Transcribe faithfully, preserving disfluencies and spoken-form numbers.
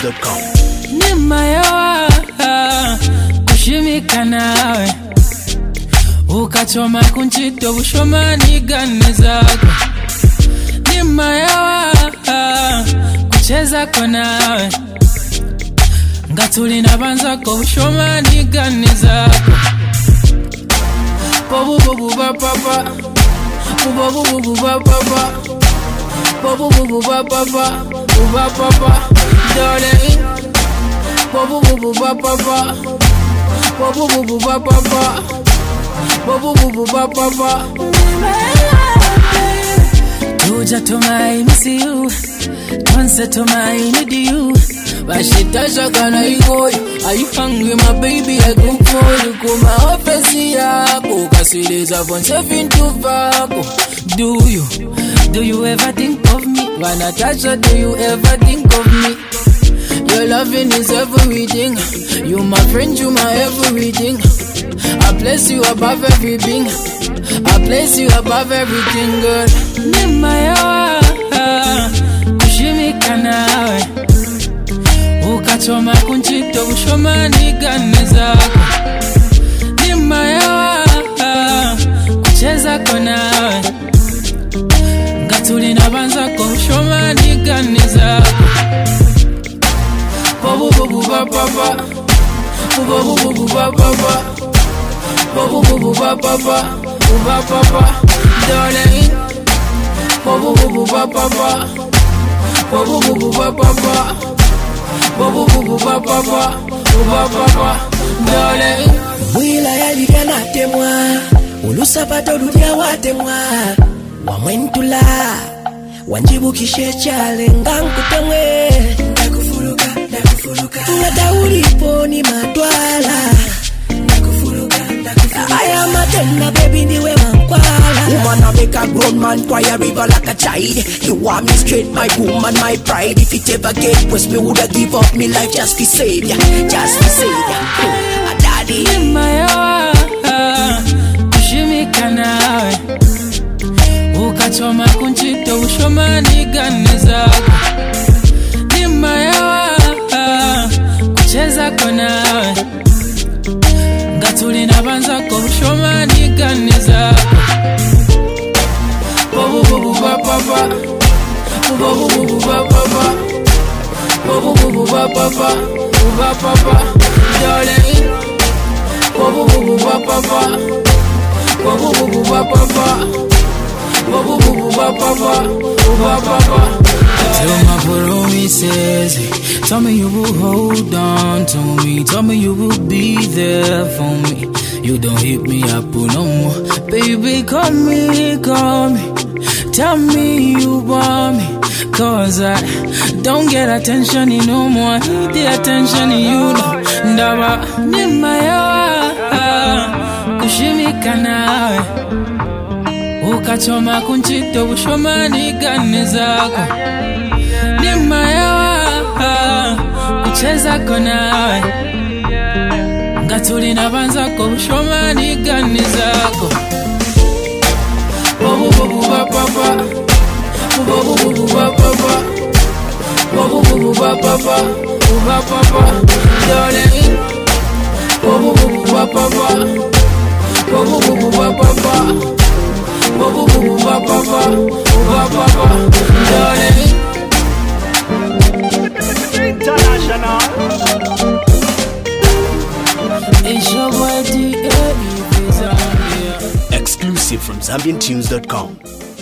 dot com. Nimayawa kushimika nawe ukachoma kunchito bushomani gane zako. Nimayawa kucheza kwa nawe ngatuli nabanza ko bushomani gane zako. Bobu bobu ba papa bobu bobu ba papa bobu bobu ba papa ba papa darling. Bobu bobu ba papa bobu bobu ba papa bobu bobu ba papa. Tuja to my miss you, once to my need you. Bashitasha kana iko, are you hungry my baby? I go for you. Kuma ofesi yako, kasileza von seven to vako. Do you, do you ever think of me? Natasha, do you ever think of me? Your loving is everything. You my friend, you my everything. I place you above everything. I place you above everything, girl. Nimayawa kushimika nawe ukachoma kunchito bushomani gane zako. Nimayawa kucheza kwa nawe ngatuli nabanza ko bushomani gane zako. Bobu bobu ba papa bobu bobu ba papa bobu bobu ba papa ba papa darling. Bobu bobu ba papa bobu bobu ba papa bobu bobu ba papa ba papa darling. Wila ya ligana temwa ulusapato dudia watemwa wamwentula wanjibu kishechale ngankutemwe ndakufuruka ndakufuruka ngadauripo ni matwala ndakufuruka ndakufuruka aya matenda baby ndiwe mankwala. Woman I make a grown man cry a river like a child. You want me straight, my woman, my pride. If it ever get worse, me woulda give up me life just to save ya, just to save ya. Oh, daddy. Nimayawa kushimika nawe ukachoma kunchito bushomani gane zako. Nimayawa kucheza kwa nawe ngatuli nabanza ko bushomani gane zako. Bobu bobu ba papa bobu bobu ba papa bobu bobu ba papa ba papa darling. Bobu bobu ba papa bobu bobu ba papa bobu bobu ba papa ba papa. Tell my promises, tell me you will hold on to me, tell me you will be there for me. You don't hit me up no more, baby. Call me, call me, tell me you want me, cause I don't get attention no more. I need the attention you know. Ndaba nimayawa kushimika nawe ukachoma kunchito bushomani gane zako. Nimayawa kucheza kwa nawe ngatuli nabanza ko bushomani gane zako. Bobu bobu ba papa bobu bobu ba papa bobu bobu ba papa ba papa darling. Bobu bobu ba papa bobu bobu ba papa bobu bobu ba papa ba papa darling. International. It's your boy D A. Exclusive from Zambian Tunes dot com.